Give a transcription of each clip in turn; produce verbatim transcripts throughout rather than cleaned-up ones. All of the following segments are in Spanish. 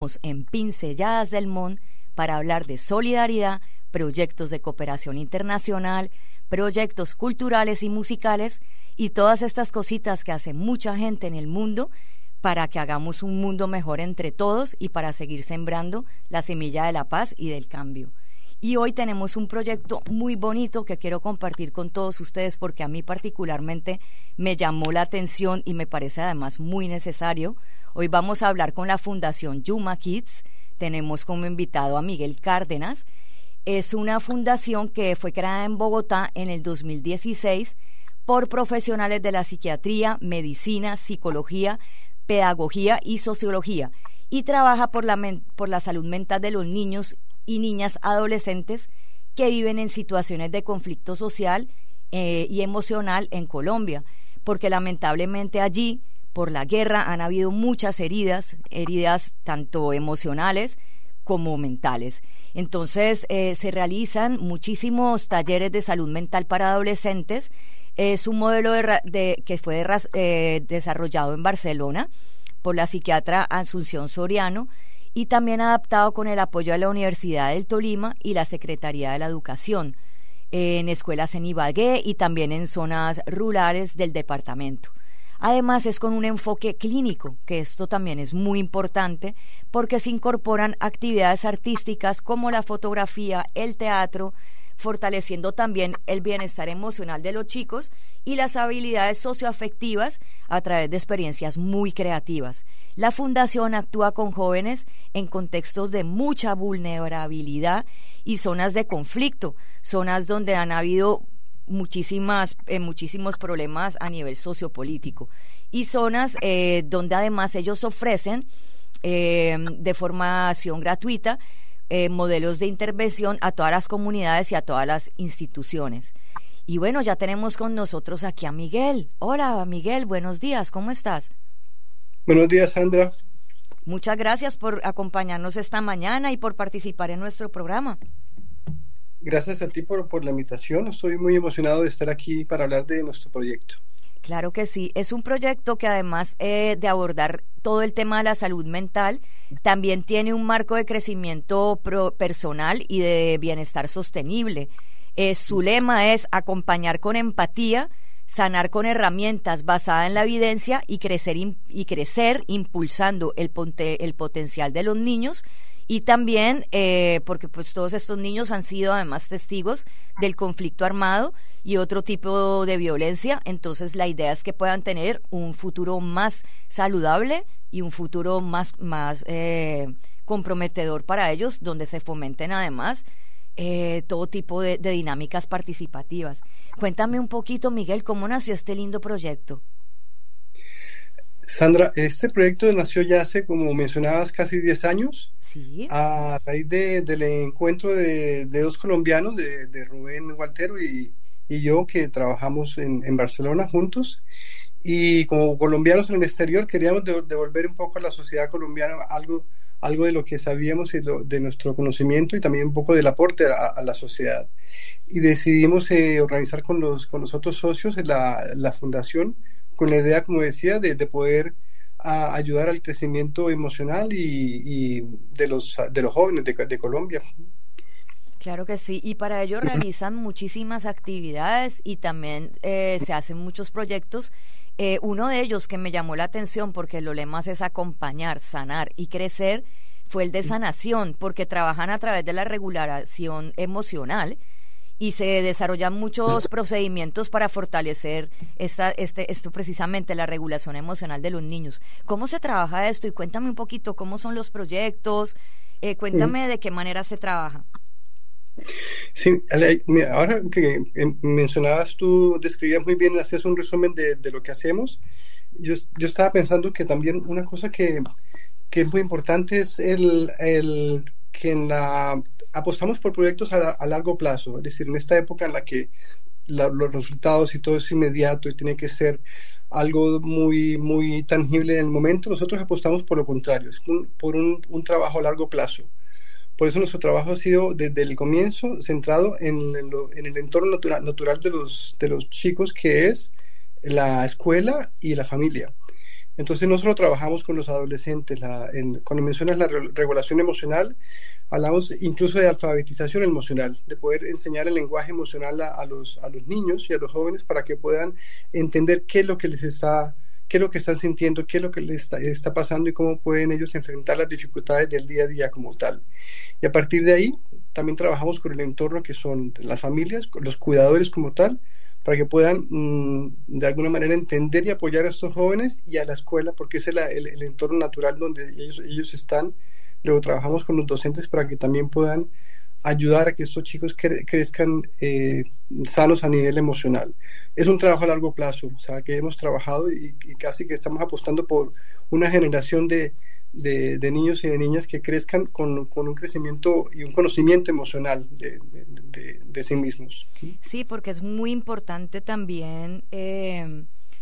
estamos en Pinceladas del M O N para hablar de solidaridad, proyectos de cooperación internacional, proyectos culturales y musicales y todas estas cositas que hace mucha gente en el mundo para que hagamos un mundo mejor entre todos y para seguir sembrando la semilla de la paz y del cambio. Y hoy tenemos un proyecto muy bonito que quiero compartir con todos ustedes porque a mí particularmente me llamó la atención y me parece además muy necesario. Hoy vamos a hablar con la Fundación Yuma Kids. Tenemos como invitado a Miguel Cárdenas. Es una fundación que fue creada en Bogotá en el dos mil dieciséis por profesionales de la psiquiatría, medicina, psicología, pedagogía y sociología y trabaja por la, men- por la salud mental de los niños y niñas adolescentes que viven en situaciones de conflicto social eh, y emocional en Colombia, porque lamentablemente allí, por la guerra, han habido muchas heridas, heridas tanto emocionales como mentales. Entonces, eh, se realizan muchísimos talleres de salud mental para adolescentes. Es un modelo de, de, que fue de, eh, desarrollado en Barcelona por la psiquiatra Asunción Soriano, y también adaptado con el apoyo de la Universidad del Tolima y la Secretaría de la Educación, eh, en escuelas en Ibagué y también en zonas rurales del departamento. Además es con un enfoque clínico, que esto también es muy importante, porque se incorporan actividades artísticas como la fotografía, el teatro, fortaleciendo también el bienestar emocional de los chicos y las habilidades socioafectivas a través de experiencias muy creativas. La Fundación actúa con jóvenes en contextos de mucha vulnerabilidad y zonas de conflicto, zonas donde han habido muchísimas, eh, muchísimos problemas a nivel sociopolítico y zonas eh, donde además ellos ofrecen eh, de formación gratuita eh, modelos de intervención a todas las comunidades y a todas las instituciones. Y bueno, ya tenemos con nosotros aquí a Miguel. Hola Miguel, buenos días, ¿cómo estás? Buenos días, Sandra. Muchas gracias por acompañarnos esta mañana y por participar en nuestro programa. Gracias a ti por, por la invitación. Estoy muy emocionado de estar aquí para hablar de nuestro proyecto. Claro que sí. Es un proyecto que además eh, de abordar todo el tema de la salud mental, también tiene un marco de crecimiento pro- personal y de bienestar sostenible. Eh, su lema es acompañar con empatía, sanar con herramientas basadas en la evidencia y crecer, y crecer impulsando el, ponte, el potencial de los niños y también eh, porque pues todos estos niños han sido además testigos del conflicto armado y otro tipo de violencia. Entonces la idea es que puedan tener un futuro más saludable y un futuro más, más eh, comprometedor para ellos, donde se fomenten además Eh, todo tipo de, de dinámicas participativas. Cuéntame un poquito, Miguel, ¿cómo nació este lindo proyecto? Sandra, este proyecto nació ya hace, como mencionabas, casi diez años, Sí. a raíz de, del encuentro de, de dos colombianos, de, de Rubén Gualtero y, y yo, que trabajamos en, en Barcelona juntos, y como colombianos en el exterior queríamos de, devolver un poco a la sociedad colombiana algo algo de lo que sabíamos y lo, de nuestro conocimiento y también un poco del aporte a, a la sociedad. Y decidimos eh, organizar con los, con los otros socios la, la fundación con la idea, como decía, de, de poder a, ayudar al crecimiento emocional y, y de, los, de los jóvenes de, de Colombia. Claro que sí, y para ello realizan muchísimas actividades y también eh, se hacen muchos proyectos. Eh, uno de ellos que me llamó la atención, porque los lemas es acompañar, sanar y crecer, fue el de sanación, porque trabajan a través de la regulación emocional y se desarrollan muchos procedimientos para fortalecer esta, este, esto precisamente, la regulación emocional de los niños. ¿Cómo se trabaja esto? Y cuéntame un poquito cómo son los proyectos, eh, cuéntame de qué manera se trabaja. Sí, ahora que mencionabas, tú describías muy bien, hacías un resumen de, de lo que hacemos. Yo, yo estaba pensando que también una cosa que, que es muy importante es el, el que en la, apostamos por proyectos a, a largo plazo, es decir, en esta época en la que la, los resultados y todo es inmediato y tiene que ser algo muy, muy tangible en el momento, nosotros apostamos por lo contrario, es un, por un, un trabajo a largo plazo. Por eso nuestro trabajo ha sido desde el comienzo centrado en, en, lo, en el entorno natural, natural de, los, de los chicos, que es la escuela y la familia. Entonces no solo trabajamos con los adolescentes, la, en, cuando mencionas la re, regulación emocional, hablamos incluso de alfabetización emocional, de poder enseñar el lenguaje emocional a, a, los, a los niños y a los jóvenes para que puedan entender qué es lo que les está, qué es lo que están sintiendo, qué es lo que les está, está pasando y cómo pueden ellos enfrentar las dificultades del día a día como tal. Y a partir de ahí también trabajamos con el entorno que son las familias, los cuidadores como tal, para que puedan mmm, de alguna manera entender y apoyar a estos jóvenes y a la escuela, porque es el, el, el entorno natural donde ellos, ellos están. Luego trabajamos con los docentes para que también puedan ayudar a que estos chicos cre crezcan eh, sanos a nivel emocional. Es un trabajo a largo plazo, o sea, que hemos trabajado y, y casi que estamos apostando por una generación de, de, de niños y de niñas que crezcan con, con un crecimiento y un conocimiento emocional de, de, de, de sí mismos. Sí, porque es muy importante también eh,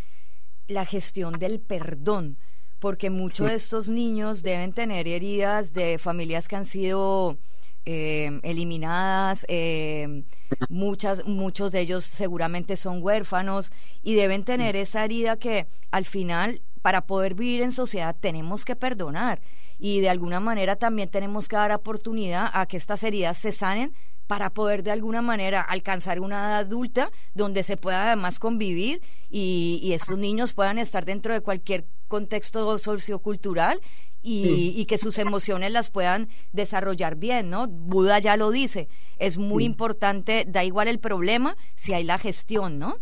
la gestión del perdón, porque muchos de estos niños deben tener heridas de familias que han sido eh, eliminadas, eh, muchas, muchos de ellos seguramente son huérfanos y deben tener esa herida que al final, para poder vivir en sociedad, tenemos que perdonar y de alguna manera también tenemos que dar oportunidad a que estas heridas se sanen para poder de alguna manera alcanzar una edad adulta donde se pueda además convivir y, y estos niños puedan estar dentro de cualquier contexto sociocultural y, sí. y que sus emociones las puedan desarrollar bien, ¿no? Buda ya lo dice, es muy sí. importante, da igual el problema si hay la gestión, ¿no?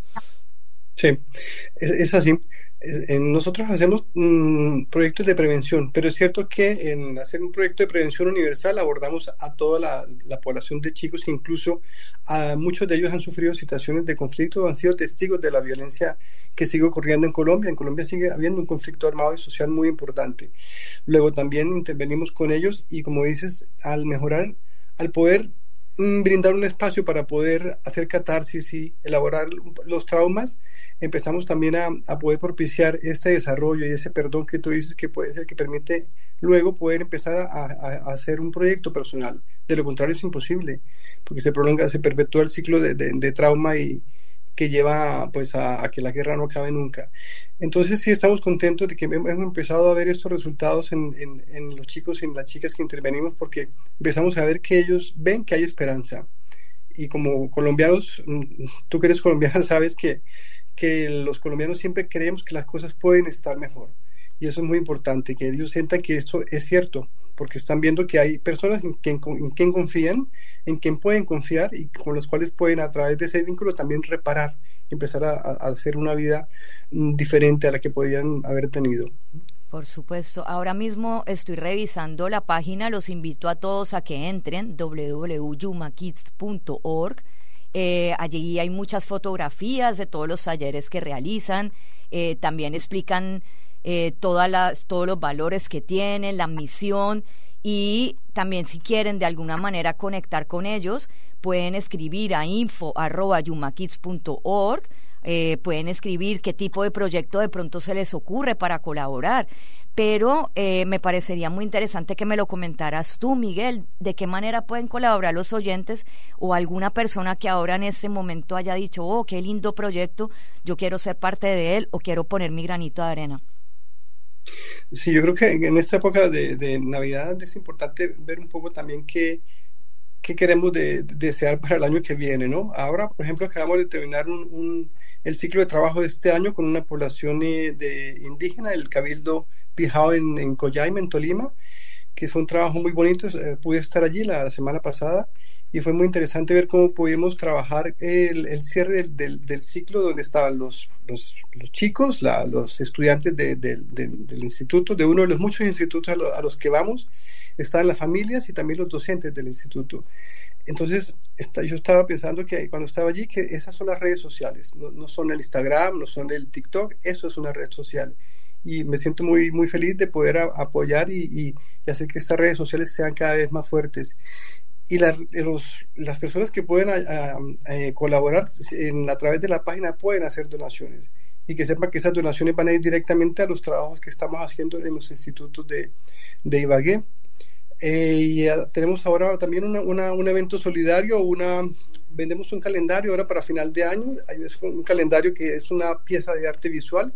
Sí, es, es así. Nosotros hacemos mmm, proyectos de prevención, pero es cierto que en hacer un proyecto de prevención universal abordamos a toda la, la población de chicos que incluso a muchos de ellos han sufrido situaciones de conflicto, han sido testigos de la violencia que sigue ocurriendo en Colombia. En Colombia sigue habiendo un conflicto armado y social muy importante. Luego también intervenimos con ellos y, como dices, al mejorar, al poder brindar un espacio para poder hacer catarsis y elaborar los traumas, empezamos también a, a poder propiciar este desarrollo y ese perdón que tú dices que puede ser que permite luego poder empezar a, a, a hacer un proyecto personal. De lo contrario es imposible, porque se prolonga, se perpetúa el ciclo de, de, de trauma y que lleva pues a, a que la guerra no acabe nunca. Entonces sí estamos contentos de que hemos empezado a ver estos resultados en, en, en los chicos y en las chicas que intervenimos, porque empezamos a ver que ellos ven que hay esperanza. Y como colombianos, tú que eres colombiana sabes que, que los colombianos siempre creemos que las cosas pueden estar mejor. Y eso es muy importante, que ellos sientan que esto es cierto, porque están viendo que hay personas en quien, en quien confían, en quien pueden confiar y con los cuales pueden a través de ese vínculo también reparar y empezar a, a hacer una vida diferente a la que podían haber tenido. Por supuesto. Ahora mismo estoy revisando la página, los invito a todos a que entren, doble u doble u doble u punto yuma kids punto org. Eh, allí hay muchas fotografías de todos los talleres que realizan, eh, también explican Eh, todas las, todos los valores que tienen, la misión, y también si quieren de alguna manera conectar con ellos, pueden escribir a info arroba yuma kids punto org, eh, pueden escribir qué tipo de proyecto de pronto se les ocurre para colaborar, pero eh, me parecería muy interesante que me lo comentaras tú, Miguel, de qué manera pueden colaborar los oyentes o alguna persona que ahora en este momento haya dicho, oh, qué lindo proyecto, yo quiero ser parte de él o quiero poner mi granito de arena. Sí, yo creo que en esta época de, de Navidad es importante ver un poco también qué, qué queremos de, de desear para el año que viene, ¿no? Ahora, por ejemplo, acabamos de terminar un, un, el ciclo de trabajo de este año con una población de indígena, el Cabildo Pijao en, en Coyaima, en Tolima, que fue un trabajo muy bonito. Eh, pude estar allí la, la semana pasada y fue muy interesante ver cómo pudimos trabajar el, el cierre del, del, del ciclo, donde estaban los, los, los chicos, la, los estudiantes de, de, de, del instituto, de uno de los muchos institutos a, lo, a los que vamos, estaban las familias y también los docentes del instituto. Entonces, está, yo estaba pensando que cuando estaba allí, que esas son las redes sociales, no, no son el Instagram, no son el TikTok, eso es una red social. Y me siento muy, muy feliz de poder a, apoyar y, y, y hacer que estas redes sociales sean cada vez más fuertes. Y la, los, las personas que pueden a, a, a colaborar en, a través de la página pueden hacer donaciones y que sepan que esas donaciones van a ir directamente a los trabajos que estamos haciendo en los institutos de, de Ibagué. Eh, y a, tenemos ahora también una, una, un evento solidario, una, vendemos un calendario ahora para final de año. Es un calendario que es una pieza de arte visual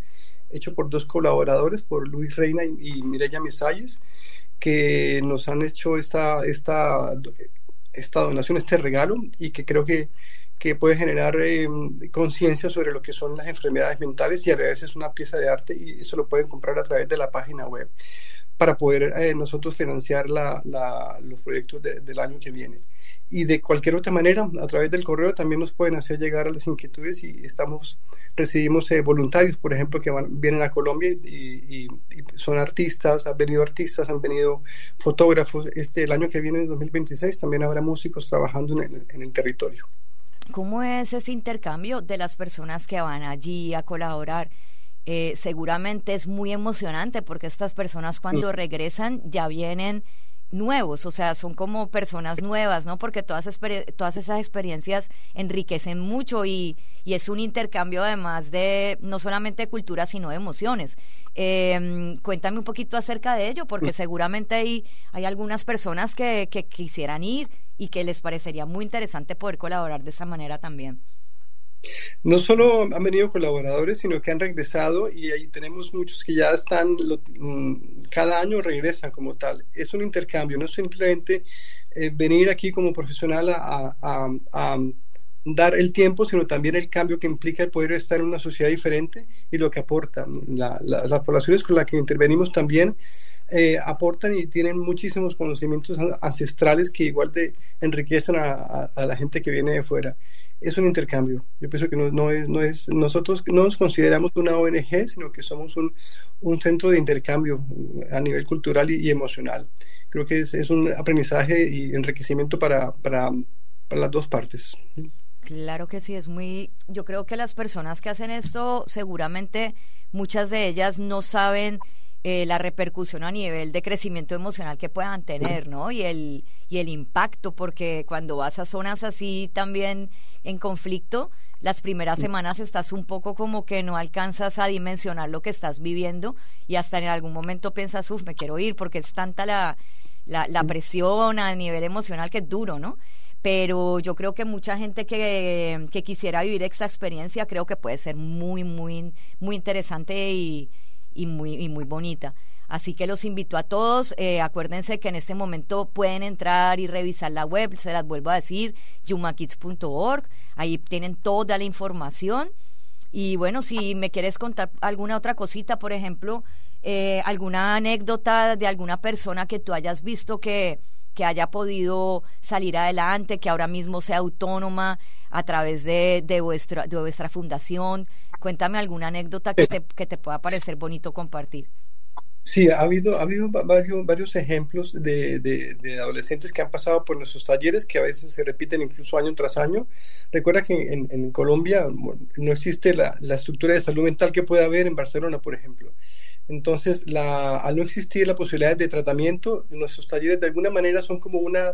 hecho por dos colaboradores, por Luis Reina y, y Mireya Misalles, que nos han hecho esta, esta, esta donación, este regalo, y que creo que, que puede generar eh, conciencia sobre lo que son las enfermedades mentales, y a veces es una pieza de arte y eso lo pueden comprar a través de la página web para poder eh, nosotros financiar la, la, los proyectos de, del año que viene. Y de cualquier otra manera, a través del correo también nos pueden hacer llegar a las inquietudes, y estamos, recibimos eh, voluntarios, por ejemplo, que van, vienen a Colombia y, y, y son artistas, han venido artistas, han venido fotógrafos. Este, el año que viene, en dos mil veintiséis, también habrá músicos trabajando en el, en el territorio. ¿Cómo es ese intercambio de las personas que van allí a colaborar? Eh, seguramente es muy emocionante porque estas personas cuando sí. regresan ya vienen nuevos, o sea, son como personas nuevas, ¿no? Porque todas, exper- todas esas experiencias enriquecen mucho y, y es un intercambio además de no solamente de cultura, sino de emociones. Eh, cuéntame un poquito acerca de ello, porque seguramente hay, hay algunas personas que, que quisieran ir y que les parecería muy interesante poder colaborar de esa manera también. No solo han venido colaboradores, sino que han regresado, y ahí tenemos muchos que ya están, lo, cada año regresan como tal. Es un intercambio, no es simplemente eh, venir aquí como profesional a, a, a dar el tiempo, sino también el cambio que implica el poder estar en una sociedad diferente y lo que aporta. La, la, las poblaciones con las que intervenimos también Eh, aportan y tienen muchísimos conocimientos ancestrales que igual de enriquecen a, a, a la gente que viene de fuera. Es un intercambio. Yo pienso que no, no es, no es, nosotros no nos consideramos una O N G, sino que somos un, un centro de intercambio a nivel cultural y, y emocional. Creo que es, es un aprendizaje y enriquecimiento para, para, para las dos partes. Claro que sí, es muy... Yo creo que las personas que hacen esto, seguramente muchas de ellas no saben Eh, la repercusión a nivel de crecimiento emocional que puedan tener, ¿no? Y el, y el impacto, porque cuando vas a zonas así también en conflicto, las primeras semanas estás un poco como que no alcanzas a dimensionar lo que estás viviendo y hasta en algún momento piensas, uff, me quiero ir porque es tanta la, la, la presión a nivel emocional que es duro, ¿no? Pero yo creo que mucha gente que, que quisiera vivir esta experiencia creo que puede ser muy, muy, muy interesante y Y muy, y muy bonita. Así que los invito a todos, eh, acuérdense que en este momento pueden entrar y revisar la web, se las vuelvo a decir, yuma kids punto org, ahí tienen toda la información. Y bueno, si me quieres contar alguna otra cosita, por ejemplo, eh, alguna anécdota de alguna persona que tú hayas visto que, que haya podido salir adelante, que ahora mismo sea autónoma a través de, de, vuestra, de vuestra fundación. Cuéntame alguna anécdota que te, que te pueda parecer bonito compartir. Sí, ha habido, ha habido varios, varios ejemplos de, de, de adolescentes que han pasado por nuestros talleres, que a veces se repiten incluso año tras año. Recuerda que en, en Colombia no existe la, la estructura de salud mental que puede haber en Barcelona, por ejemplo. Entonces, la, al no existir la posibilidad de tratamiento, nuestros talleres de alguna manera son como una...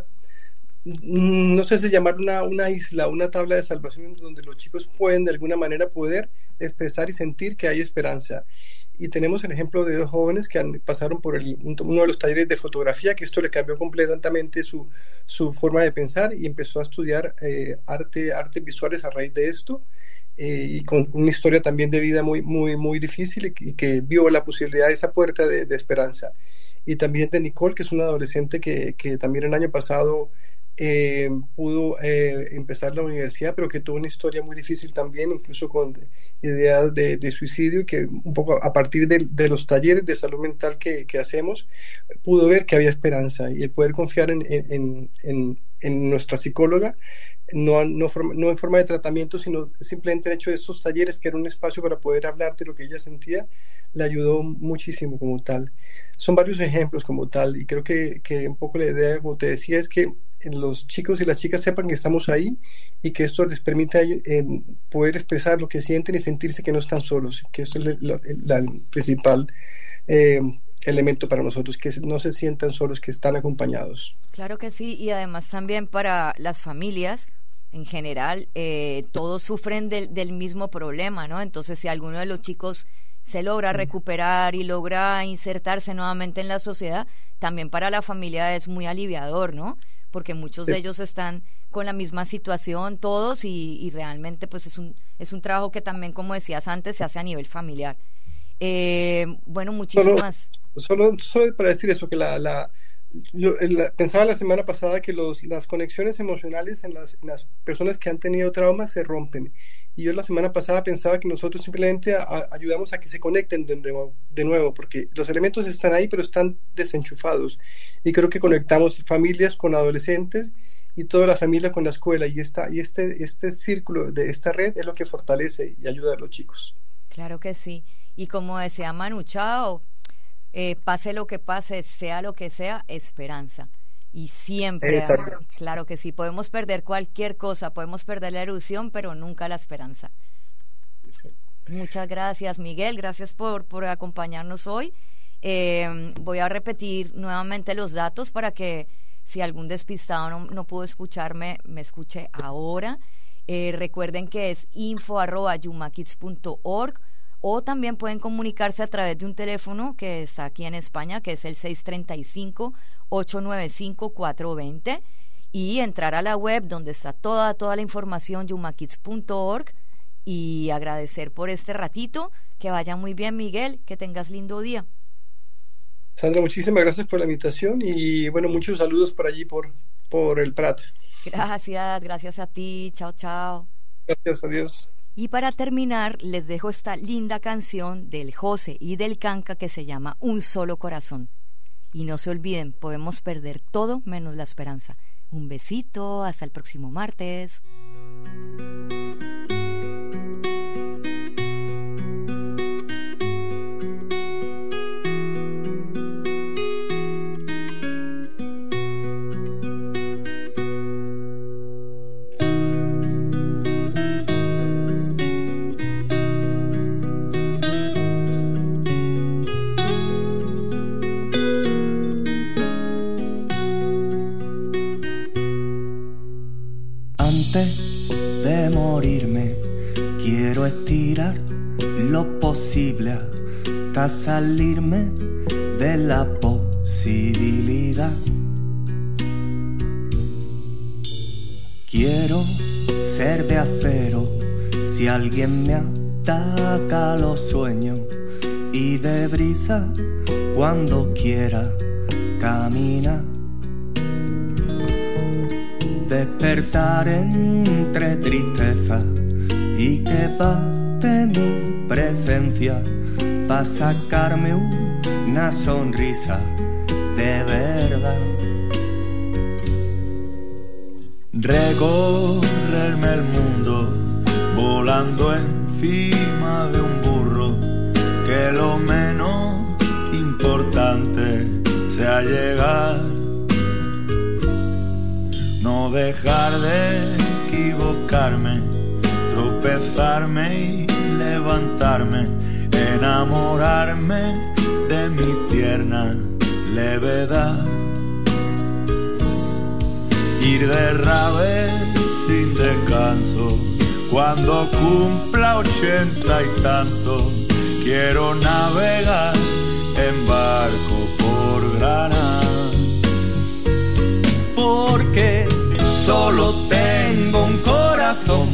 no sé si llamar una, una isla, una tabla de salvación donde los chicos pueden de alguna manera poder expresar y sentir que hay esperanza. Y tenemos el ejemplo de dos jóvenes que han, pasaron por el, uno de los talleres de fotografía, que esto le cambió completamente su, su forma de pensar, y empezó a estudiar eh, arte, artes visuales a raíz de esto, eh, y con una historia también de vida muy, muy, muy difícil, y que, y que vio la posibilidad de esa puerta de, de esperanza. Y también de Nicole, que es una adolescente que, que también el año pasado Eh, pudo eh, empezar la universidad, pero que tuvo una historia muy difícil también, incluso con ideas de, de suicidio, y que un poco a partir de, de los talleres de salud mental que, que hacemos, pudo ver que había esperanza, y el poder confiar en, en, en, en nuestra psicóloga, no, no, no en forma de tratamiento, sino simplemente el hecho de estos talleres, que era un espacio para poder hablar de lo que ella sentía, le ayudó muchísimo como tal. Son varios ejemplos como tal, y creo que, que un poco la idea, como te decía, es que los chicos y las chicas sepan que estamos ahí, y que esto les permita eh, poder expresar lo que sienten y sentirse que no están solos, que eso es el, el, el principal eh, elemento para nosotros, que no se sientan solos, que están acompañados. Claro que sí, y además también para las familias en general, eh, todos sufren del, del mismo problema, ¿no? Entonces, si alguno de los chicos se logra recuperar y logra insertarse nuevamente en la sociedad, también para la familia es muy aliviador, ¿no? Porque muchos de ellos están con la misma situación, todos, y, y realmente pues es un, es un trabajo que también, como decías antes, se hace a nivel familiar. Eh, bueno, muchísimas. Solo, solo, solo para decir eso, que la, la, yo, la pensaba la semana pasada que los, las conexiones emocionales en las, en las personas que han tenido traumas se rompen. Y yo la semana pasada pensaba que nosotros simplemente a, a, ayudamos a que se conecten de nuevo, de nuevo, porque los elementos están ahí, pero están desenchufados. Y creo que conectamos familias con adolescentes y toda la familia con la escuela. Y, esta, y este, este círculo de esta red es lo que fortalece y ayuda a los chicos. Claro que sí. Y como decía Manu Chao, eh, pase lo que pase, sea lo que sea, esperanza. Y siempre, Exacto. Claro que sí, podemos perder cualquier cosa, podemos perder la ilusión, pero nunca la esperanza. Sí. Muchas gracias, Miguel, gracias por, por acompañarnos hoy. Eh, voy a repetir nuevamente los datos para que si algún despistado no, no pudo escucharme, me escuche ahora. Eh, recuerden que es info arroba yumakids punto org, o también pueden comunicarse a través de un teléfono que está aquí en España, que es el seis tres cinco, ocho nueve cinco, cuatro dos cero, y entrar a la web donde está toda, toda la información, yumakids punto org, y agradecer por este ratito. Que vaya muy bien, Miguel, que tengas lindo día. Sandra, muchísimas gracias por la invitación y bueno, muchos saludos por allí, por, por el Prat. Gracias, gracias a ti, chao, chao. Gracias, adiós. Y para terminar, les dejo esta linda canción del José y del Canca que se llama Un Solo Corazón. Y no se olviden, podemos perder todo menos la esperanza. Un besito, hasta el próximo martes. De morirme, quiero estirar lo posible hasta salirme de la posibilidad. Quiero ser de acero si alguien me ataca los sueños, y de brisa cuando quiera caminar. Despertar entre tristeza y que bate mi presencia pa' sacarme una sonrisa de verdad. Recorrerme el mundo volando encima de un burro, que lo menos importante sea llegar. No dejar de equivocarme, tropezarme y levantarme, enamorarme de mi tierna levedad. Ir de rave sin descanso, cuando cumpla ochenta y tantos, quiero navegar en barco por Granada. Porque solo tengo un corazón,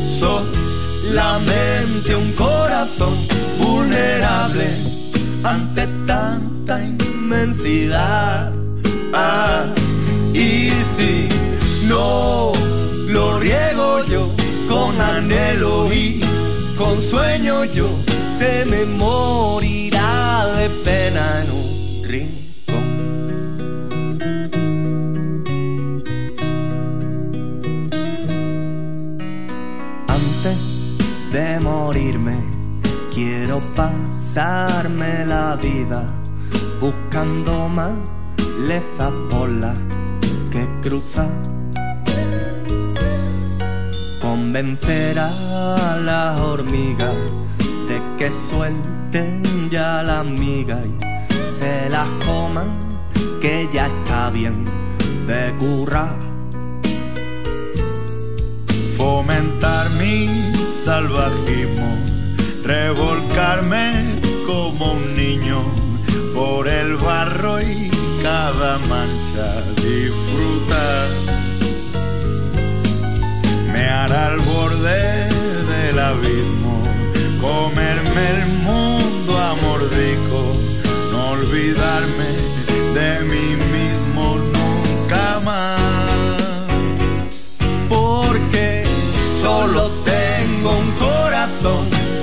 solamente un corazón, vulnerable ante tanta inmensidad. Ah, y si no lo riego yo con anhelo y con sueño, yo se me morirá de pena en un rincón. De morirme, quiero pasarme la vida buscando malezas por las que cruzar, convencer a las hormigas de que suelten ya la miga y se las coman, que ya está bien de currar. Fomentar mi salvajismo, revolcarme como un niño por el barro y cada mancha disfrutar. Me hará al borde del abismo, comerme el mundo a olvidarme de mí mismo nunca más, porque solo tengo un corazón,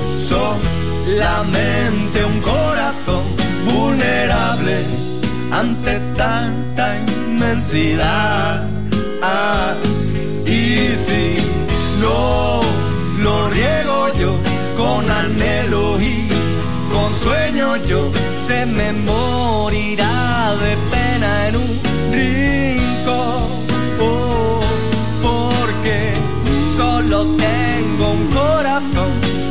solamente un corazón vulnerable ante tanta inmensidad. Ah, y si no lo riego yo con anhelo y con sueño, yo se me morirá de pena en un rincón. Oh, porque solo tengo un corazón,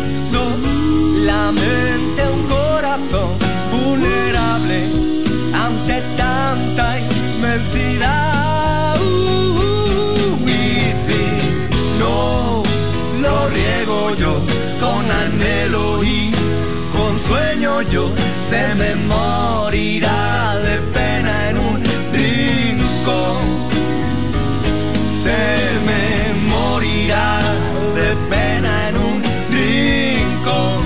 solamente un corazón vulnerable ante tanta inmensidad. Uh, uh, y si no lo riego yo con anhelo y con sueño, yo se me morirá de pena en un rincón. Se me morirá de pena en un rincón.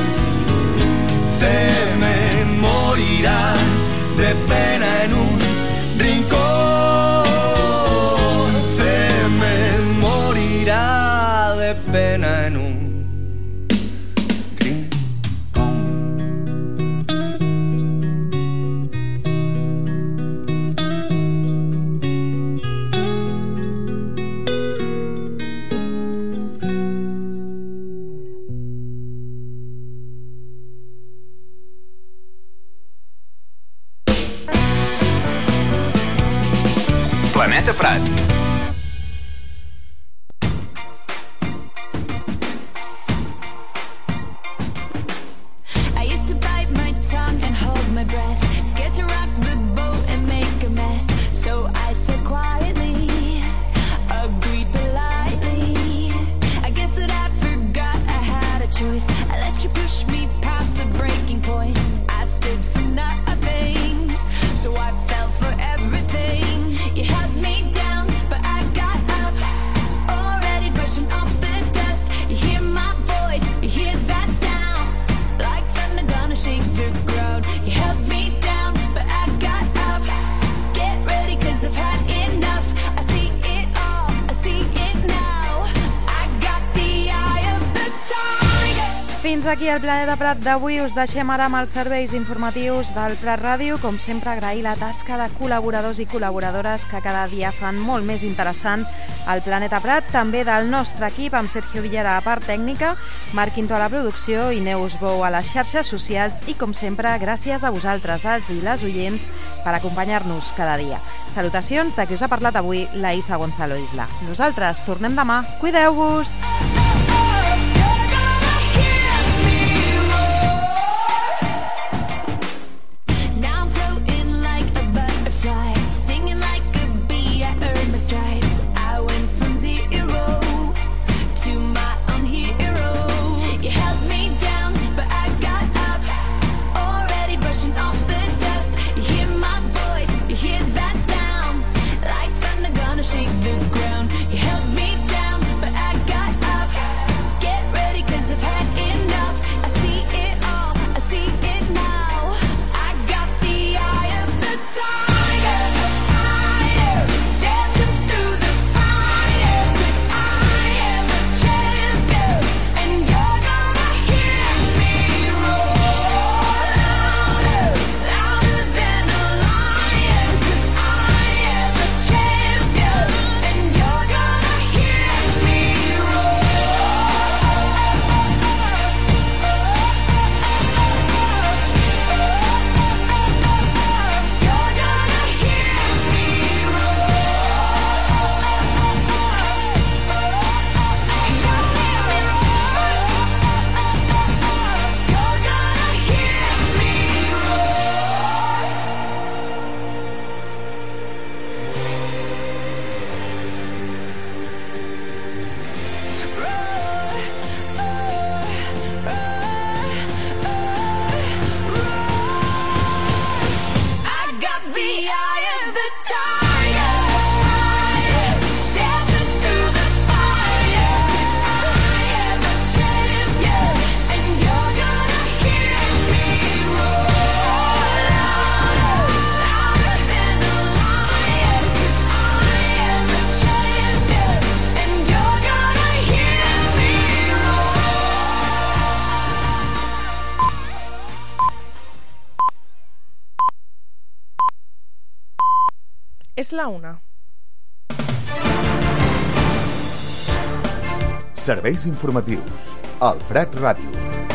Se me morirá de pena en un rincón. Se me morirá de pena en un Planeta Prat. I used to bite my tongue and hold my breath, scared to rock the boat and make a mess. So I said quietly, agreed politely. I guess that I forgot I had a choice. I let you push me past the breaking point. I stood for nothing, so I fell for everything. You held me down, but I got up, already brushing off the dust. You hear my voice, you hear that sound, like thunder gonna shake the ground. You held me down, but I got up. Get ready, cause I've had enough. I see it all, I see it now. I got the eye of the tiger. Fins aquí el Planeta Prat d'avui. Us deixem ara amb els serveis informatius del Prat Ràdio. Com sempre, agrair la tasca de col·laboradors i col·laboradores que cada dia fan molt més interessant el Planeta Prat, també del nostre equip, amb Sergio Villara a la part tècnica, Marc Quinto a la producció i Neus Bou a les xarxes socials, i com sempre, gràcies a vosaltres, els i les oients, per acompanyar-nos cada dia. Salutacions de qui us ha parlat avui, la Isa Gonzalo Isla. Nosaltres tornem demà. Cuideu-vos! Now I'm floating like a butterfly, stinging like a bee. I earned my stripes. I went from zero to my own hero. You held me down, but I got up, already brushing off the dust. You hear my voice, you hear that sound, like thunder gonna shake the ground. You held me down, but I got up. Get ready, cause I've had enough. I see it all, I see it now. I got the eye of the tiger, the fighter, dancing through És la una. Serveis informatius al Prat Ràdio.